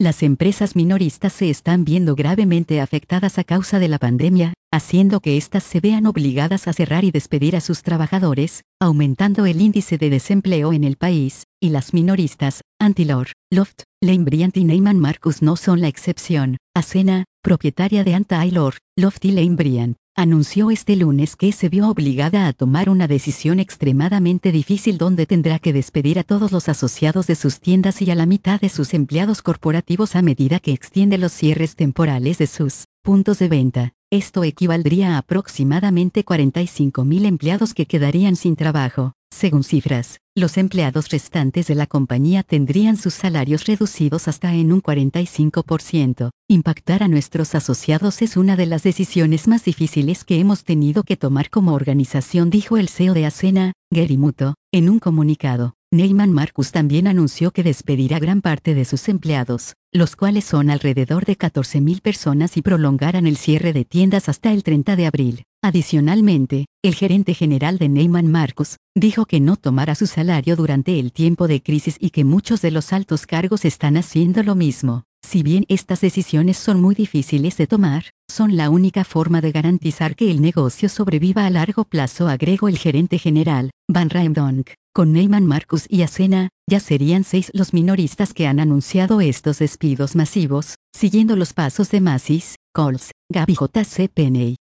Las empresas minoristas se están viendo gravemente afectadas a causa de la pandemia, haciendo que éstas se vean obligadas a cerrar y despedir a sus trabajadores, aumentando el índice de desempleo en el país, y las minoristas, Antilor, Loft, Lane Bryant y Neiman Marcus no son la excepción. Ascena, propietaria de Antilor, Loft y Lane Bryant, anunció este lunes que se vio obligada a tomar una decisión extremadamente difícil donde tendrá que despedir a todos los asociados de sus tiendas y a la mitad de sus empleados corporativos a medida que extiende los cierres temporales de sus puntos de venta. Esto equivaldría a aproximadamente 45.000 empleados que quedarían sin trabajo. Según cifras, los empleados restantes de la compañía tendrían sus salarios reducidos hasta en un 45%. Impactar a nuestros asociados es una de las decisiones más difíciles que hemos tenido que tomar como organización, dijo el CEO de Ascena, Gary Muto, en un comunicado. Neiman Marcus también anunció que despedirá gran parte de sus empleados, los cuales son alrededor de 14.000 personas, y prolongarán el cierre de tiendas hasta el 30 de abril. Adicionalmente, el gerente general de Neiman Marcus dijo que no tomará su salario durante el tiempo de crisis y que muchos de los altos cargos están haciendo lo mismo. Si bien estas decisiones son muy difíciles de tomar, son la única forma de garantizar que el negocio sobreviva a largo plazo, agregó el gerente general, Van Raemdonk. Con Neiman Marcus y Ascena, ya serían 6 los minoristas que han anunciado estos despidos masivos, siguiendo los pasos de Macy's, Kohl's, Gap y JCPenney.